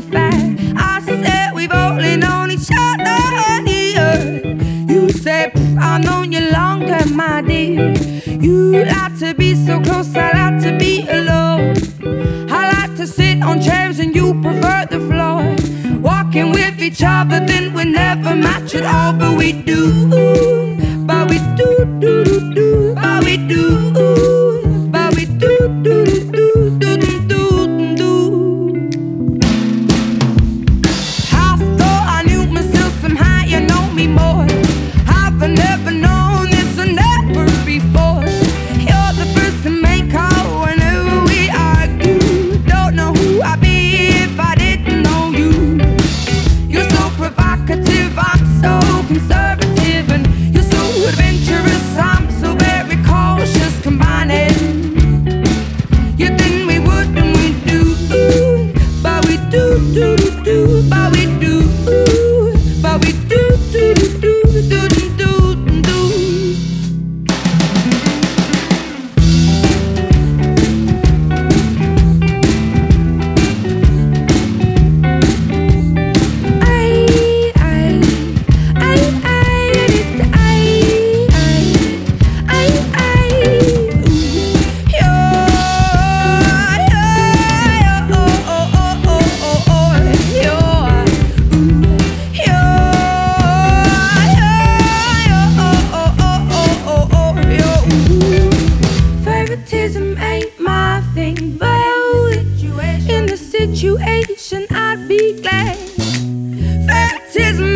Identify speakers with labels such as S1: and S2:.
S1: fact. I said we've only known each other here. You said I've known you longer, my dear. You like to be so close, I like to be alone. I like to sit on chairs and you prefer the floor. Walking with each other, then we never match at all. But we do, but we do, do, do, do, but we do, but we do, do, do, do, do, do, do. I thought I knew myself, somehow you know me more. I've never known this and never before. You're the first to make call whenever we argue. Don't know who I'd be if I didn't know you. You're so provocative, I'm so conservative, and you're so adventurous, I'm so very cautious. Combining, you think we would and we do, but we do, do, do, do, but we do, but we do, do, do, do, do, do, do, do. Favoritism ain't my thing, but in the situation I'd be glad. Favoritism